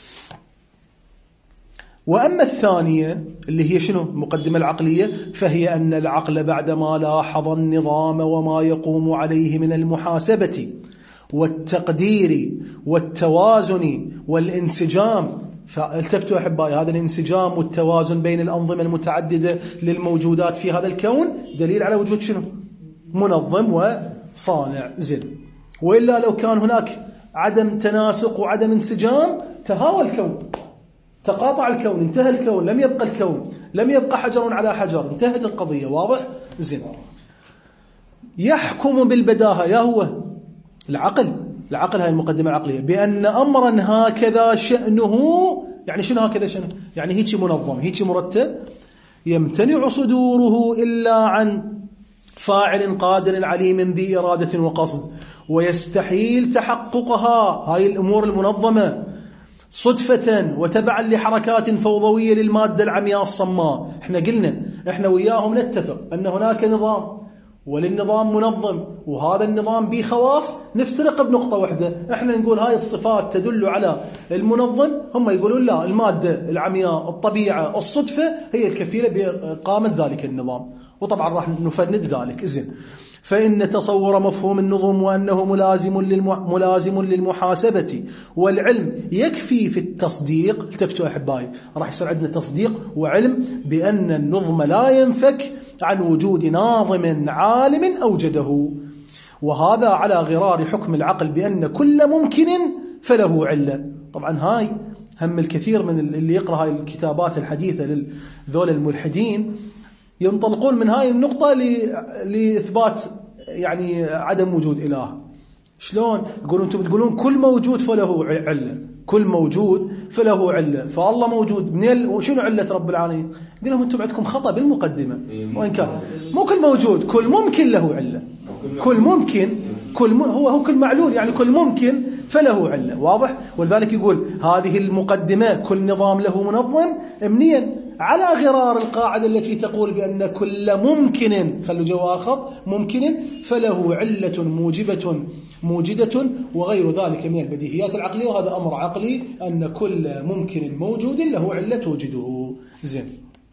وأما الثانية اللي هي شنو؟ المقدمة العقلية، فهي أن العقل بعدما لاحظ النظام وما يقوم عليه من المحاسبة والتقدير والتوازن والانسجام. فالتفتوا أحبائي، هذا الانسجام والتوازن بين الأنظمة المتعددة للموجودات في هذا الكون دليل على وجود شنو؟ منظم وصانع. زين. وإلا لو كان هناك عدم تناسق وعدم انسجام تهاوى الكون، تقاطع الكون، انتهى الكون، لم يبقى الكون، لم يبقى حجر على حجر، انتهت القضية. واضح؟ زين. يحكم بالبداهة، يا هو العقل، العقل هاي المقدمة العقلية، بأن أمرا هكذا شأنه، يعني شنو هكذا شأنه؟ يعني هيك منظم، هيك مرتب، يمتنع صدوره إلا عن فاعل قادر عليم ذي إرادة وقصد، ويستحيل تحققها هاي الأمور المنظمة صدفة وتبعا لحركات فوضوية للمادة العمياء الصماء. احنا قلنا احنا وياهم نتفق أن هناك نظام وللنظام منظم، وهذا النظام به خواص. نفترق بنقطة واحدة، احنا نقول هاي الصفات تدل على المنظم، هم يقولون لا، المادة العمياء الطبيعة الصدفة هي الكفيلة بإقامة ذلك النظام، وطبعا راح نفند ذلك. زين. فإن تصور مفهوم النظم وأنه ملازم ملازم للمحاسبة والعلم يكفي في التصديق. التفتوا أحبائي، راح يصير عندنا تصديق وعلم بأن النظم لا ينفك عن وجود ناظم عالم أوجده، وهذا على غرار حكم العقل بأن كل ممكن فله علة. طبعا هاي هم الكثير من اللي يقرأ هاي الكتابات الحديثة لذول الملحدين ينطلقون من هاي النقطة لإثبات يعني عدم وجود إله. شلون؟ يقولون أنتم بتقولون كل موجود فله علة، كل موجود فله علة، فالله موجود منين؟ وشنو علة رب العالمين؟ قل لهم أنتم عندكم خطأ بالمقدمة، وإن كان مو كل موجود، كل ممكن له علة، كل ممكن، كل م... هو هو كل معلول، يعني كل ممكن فله علة. واضح؟ ولذلك يقول هذه المقدمة كل نظام له منظم منين؟ على غرار القاعدة التي تقول بأن كل ممكن، خلوا جوا آخر، ممكن فله علة موجبة موجدة وغير ذلك من البديهيات العقلية، وهذا أمر عقلي أن كل ممكن موجود له علة توجده. زين.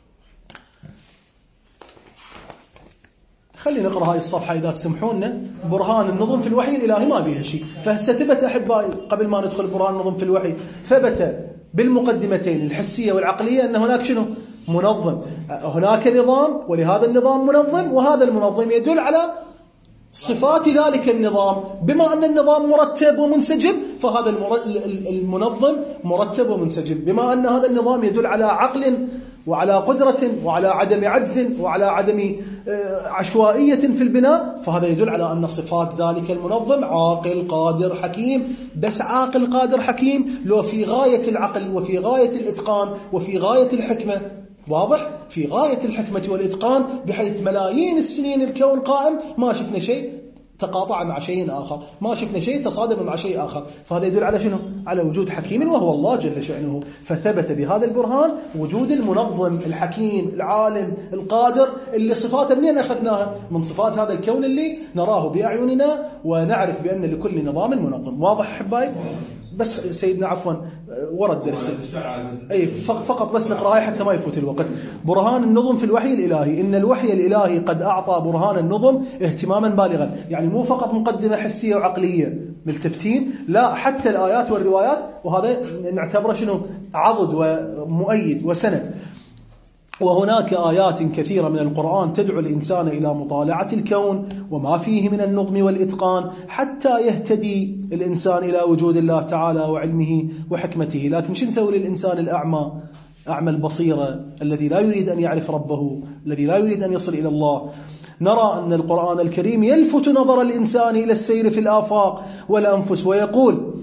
خلينا نقرأ هاي الصفحة إذا تسمحونا. برهان النظم في الوحي الإلهي ما بيها شيء. فثبت أحبائي قبل ما ندخل برهان النظم في الوحي، ثبت بالمقدمتين الحسية والعقلية أن هناك شنو؟ منظم، هناك نظام، ولهذا النظام منظم، وهذا المنظم يدل على صفات ذلك النظام. بما أن النظام مرتب ومنسجم فهذا المنظم مرتب ومنسجم. بما أن هذا النظام يدل على عقل وعلى قدرة وعلى عدم عجز وعلى عدم عشوائية في البناء فهذا يدل على أن صفات ذلك المنظم عاقل قادر حكيم. بس عاقل قادر حكيم لو في غاية العقل وفي غاية الإتقان وفي غاية الحكمة، واضح؟ في غاية الحكمة والإتقان بحيث ملايين السنين الكون قائم ما شفنا شيء تقاطع مع شيء آخر، ما شفنا شيء تصادم مع شيء آخر، فهذا يدل على شنو؟ على وجود حكيم وهو الله جل شأنه. فثبت بهذا البرهان وجود المنظم الحكيم العالم القادر اللي صفاته منين أخذناها؟ من صفات هذا الكون اللي نراه بأعيننا ونعرف بأن لكل نظام منظم. واضح حبايب؟ بس سيدنا عفوا ورد درس أي فقط بس نقرأها حتى ما يفوت الوقت. برهان النظم في الوحي الإلهي. إن الوحي الإلهي قد أعطى برهان النظم اهتماما بالغا، يعني مو فقط مقدمة حسية وعقلية ملتفتين، لا حتى الآيات والروايات، وهذا نعتبره شنو؟ عضد ومؤيد وسند. وهناك آيات كثيرة من القرآن تدعو الإنسان إلى مطالعة الكون وما فيه من النظم والإتقان حتى يهتدي الإنسان إلى وجود الله تعالى وعلمه وحكمته. لكن شو نسوي للإنسان الأعمى، أعمى البصيرة الذي لا يريد أن يعرف ربه، الذي لا يريد أن يصل إلى الله؟ نرى أن القرآن الكريم يلفت نظر الإنسان إلى السير في الآفاق والأنفس ويقول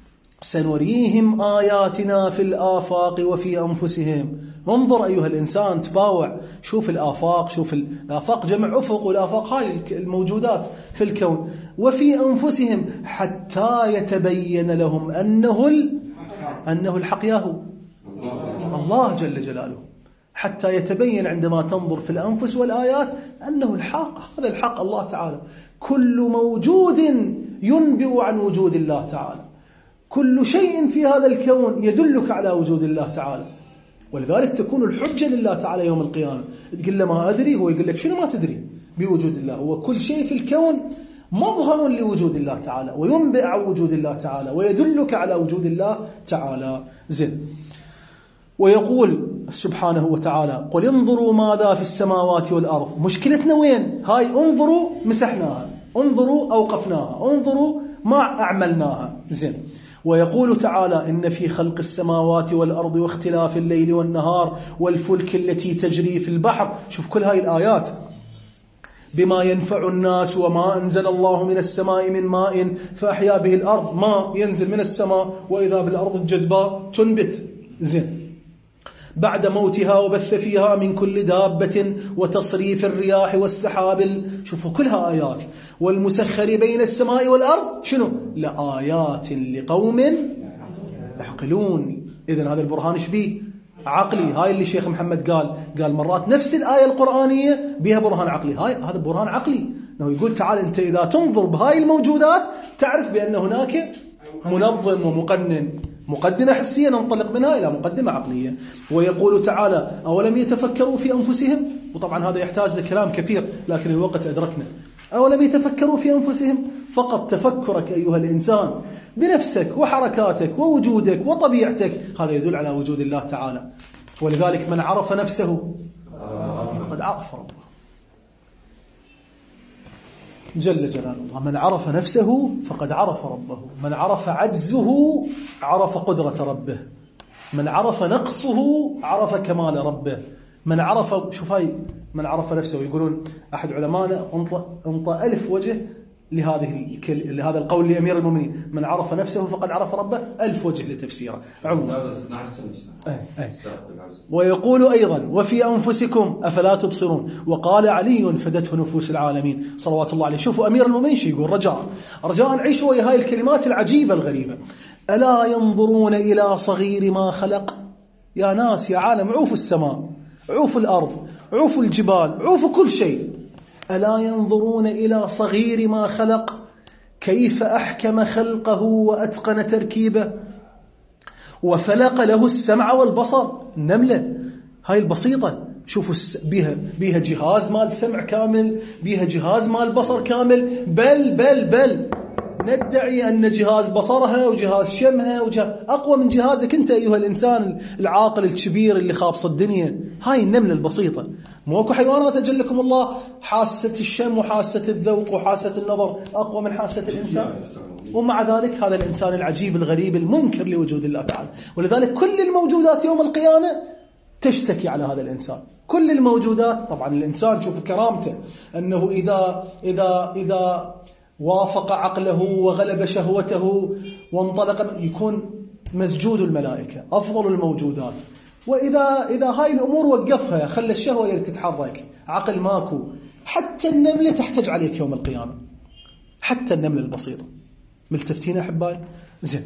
سنريهم آياتنا في الآفاق وفي أنفسهم. انظر أيها الإنسان، تباوع، شوف الآفاق، شوف الآفاق جمع أفق، والآفاق هاي الموجودات في الكون، وفي أنفسهم حتى يتبين لهم أنه أنه الحق ياهو الله جل جلاله، حتى يتبين عندما تنظر في الأنفس والآيات أنه الحق، هذا الحق الله تعالى. كل موجود ينبئ عن وجود الله تعالى، كل شيء في هذا الكون يدلك على وجود الله تعالى، ولذلك تكون الحجة لله تعالى يوم القيامة. تقول له ما أدري، هو يقول لك شنو ما تدري بوجود الله. هو كل شيء في الكون مظهر لوجود الله تعالى وينبئ عن وجود الله تعالى ويدلك على وجود الله تعالى. زين. ويقول سبحانه وتعالى قل انظروا ماذا في السماوات والأرض. مشكلتنا وين؟ هاي انظروا مسحناها، انظروا أوقفناها، انظروا ما أعملناها. زين. ويقول تعالى إن في خلق السماوات والأرض واختلاف الليل والنهار والفلك التي تجري في البحر. شوف كل هاي الآيات، بما ينفع الناس وما أنزل الله من السماء من ماء فأحيا به الأرض. ماء ينزل من السماء وإذا بالأرض الجدباء تنبت. زين. بعد موتها وبث فيها من كل دابة وتصريف الرياح والسحاب. شوفوا كلها آيات. والمسخر بين السماء والأرض شنو؟ لآيات لقوم يعقلون. إذن هذا البرهان شبيه؟ عقلي. هاي اللي الشيخ محمد قال قال مرات نفس الآية القرآنية بها برهان عقلي. هاي هذا برهان عقلي، انه يقول تعال انت اذا تنظر بهاي الموجودات تعرف بان هناك منظم ومقنن. مقدمة حسية ننطلق منها إلى مقدمة عقلية. ويقول تعالى أولم يتفكروا في أنفسهم. وطبعا هذا يحتاج لكلام كثير لكن الوقت أدركنا. أولم يتفكروا في أنفسهم. فقط تفكرك أيها الإنسان بنفسك وحركاتك ووجودك وطبيعتك هذا يدل على وجود الله تعالى. ولذلك من عرف نفسه فقد عرف ربه جل جلاله. من عرف نفسه فقد عرف ربه. من عرف عجزه عرف قدرة ربه. من عرف نقصه عرف كمال ربه. من عرف شوف هاي من عرف نفسه. يقولون أحد علمائنا انطى ألف وجه لهذه لهذا القول لأمير المؤمنين. من عرف نفسه فقد عرف ربه، ألف وجه لتفسيره عموما. ويقول أيضا وفي أنفسكم أفلا تبصرون. وقال علي فدته نفوس العالمين صلوات الله عليه. شوفوا أمير المؤمنين شو يقول رجاء رجاء نعيش ويا هاي الكلمات العجيبة الغريبة. ألا ينظرون إلى صغير ما خلق. يا ناس يا عالم عوفوا السماء، عوفوا الأرض، عوفوا الجبال، عوفوا كل شيء. ألا ينظرون إلى صغير ما خلق كيف أحكم خلقه وأتقن تركيبه وفلق له السمع والبصر. النملة هاي البسيطة شوفوا بيها بيها جهاز مال سمع كامل، بيها جهاز مال بصر كامل، بل بل بل ندعي أن جهاز بصرها وجهاز شمها وجهاز أقوى من جهازك أنت أيها الإنسان العاقل الكبير اللي خابص الدنيا. هاي النملة البسيطة. موكو حيوانات أجلكم الله حاسة الشم وحاسة الذوق وحاسة النظر أقوى من حاسة الإنسان، ومع ذلك هذا الإنسان العجيب الغريب المنكر لوجود الله تعالى. ولذلك كل الموجودات يوم القيامة تشتكي على هذا الإنسان. كل الموجودات. طبعا الإنسان شوف كرامته أنه إذا إذا إذا وافق عقله وغلب شهوته وانطلق يكون مسجود الملائكة أفضل الموجودات. وإذا إذا هاي الأمور وقفها خلى الشهوة تتحرك عقل ماكو، حتى النملة تحتاج عليك يوم القيامة، حتى النملة البسيطة. ملتفتين أحبائي؟ زين.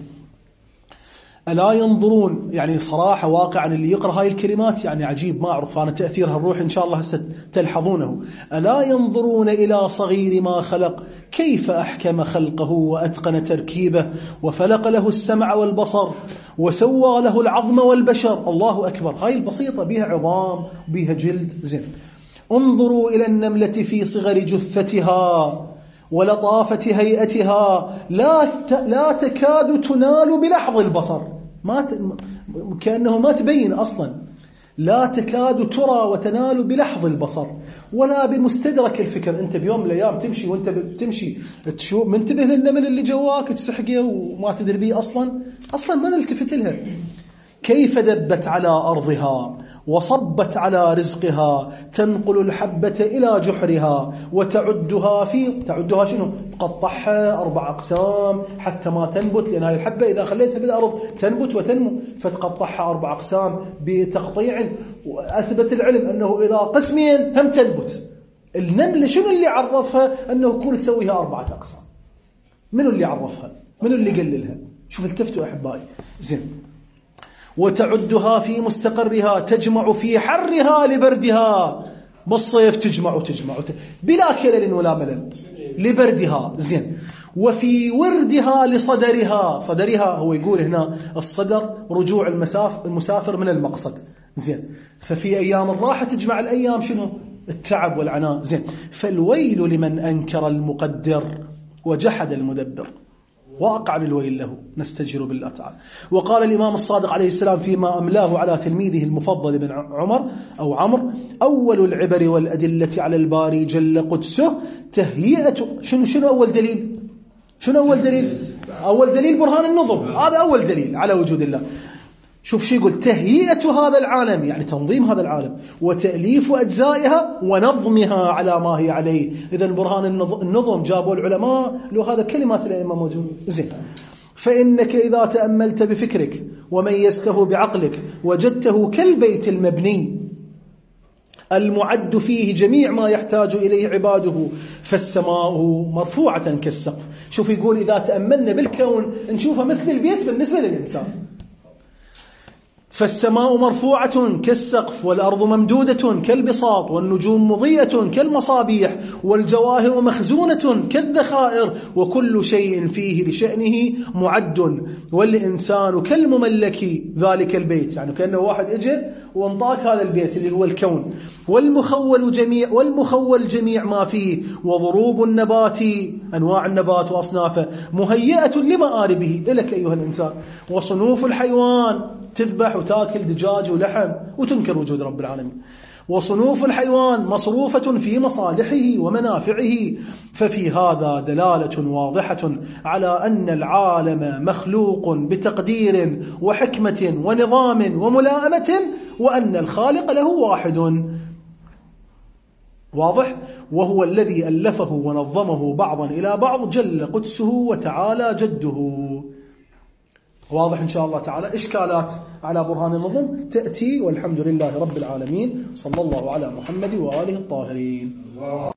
ألا ينظرون، يعني صراحة واقعا اللي يقرأ هاي الكلمات يعني عجيب، ما أعرف أنا تأثيرها الروح إن شاء الله تلحظونه. ألا ينظرون إلى صغير ما خلق كيف أحكم خلقه وأتقن تركيبه وفلق له السمع والبصر وسوى له العظم والبشر. الله أكبر. هاي البسيطة بها عظام بها جلد. زين. انظروا إلى النملة في صغر جثتها ولطافة هيئتها لا لا تكاد تنال بلحظ البصر، ما ت... كأنه ما تبين أصلا، لا تكاد ترى وتنال بلحظ البصر ولا بمستدرك الفكر. أنت بيوم من الأيام تمشي وأنت بتمشي تشوف منتبه للنمل اللي جواك تسحقه وما تدري بيه أصلا أصلا ما نلتفت لها. كيف دبت على أرضها وصبت على رزقها تنقل الحبة إلى جحرها وتعدها في تعدها شنو؟ تقطعها أربع أقسام حتى ما تنبت، لأن هذه الحبة إذا خليتها بالأرض تنبت وتنمو، فتقطعها أربع أقسام بتقطيع. وأثبت العلم أنه إذا قسمين هم تنبت. النملة شنو اللي عرفها أنه كل تسويها أربعة أقسام؟ منو اللي عرفها؟ منو اللي قللها؟ شوف التفتوا أحبائي. زين. وتعدها في مستقرها تجمع في حرها لبردها، بالصيف تجمع وتجمع بلا كلل ولا ملل لبردها. زين. وفي وردها لصدرها، صدرها هو يقول هنا الصدر رجوع المسافر المسافر من المقصد. زين. ففي أيام الراحة تجمع الأيام شنو؟ التعب والعناء. زين. فالويل لمن أنكر المقدر وجحد المدبر، واقع بالويل له، نستجير بالله تعالى. وقال الإمام الصادق عليه السلام فيما أملاه على تلميذه المفضل بن عمر أو عمرو: أول العبر والأدلة على الباري جل قدسه تهيئة. شنو شنو أول دليل؟ شنو أول دليل؟ أول دليل برهان النظم، هذا أول دليل على وجود الله. شوف شو يقول: تهيئة هذا العالم، يعني تنظيم هذا العالم، وتأليف أجزائها ونظمها على ما هي عليه. إذن برهان النظم جابوا العلماء لو هذا كلمات الأئمة موجود. زين. فإنك إذا تأملت بفكرك وميزته بعقلك وجدته كالبيت المبني المعد فيه جميع ما يحتاج إليه عباده، فالسماء مرفوعة كالسقف. شوف يقول إذا تأملنا بالكون نشوفها مثل البيت بالنسبة للإنسان. فالسماء مرفوعة كالسقف والأرض ممدودة كالبساط والنجوم مضيئة كالمصابيح والجواهر مخزونة كالذخائر وكل شيء فيه لشأنه معد، والإنسان كالمملك ذلك البيت، يعني كأنه واحد اجى وانطاك هذا البيت اللي هو الكون. والمخول جميع والمخول جميع ما فيه، وضروب النبات أنواع النبات وأصنافه مهيئة لمآربه لك أيها الإنسان. وصنوف الحيوان تذبح وتاكل دجاج ولحم وتنكر وجود رب العالمين. وصنوف الحيوان مصروفة في مصالحه ومنافعه. ففي هذا دلالة واضحة على أن العالم مخلوق بتقدير وحكمة ونظام وملائمة، وأن الخالق له واحد. واضح؟ وهو الذي ألفه ونظمه بعضا إلى بعض جل قدسه وتعالى جده. واضح إن شاء الله تعالى. إشكالات على برهان النظم تأتي، والحمد لله رب العالمين. صلى الله على محمد وآله الطاهرين.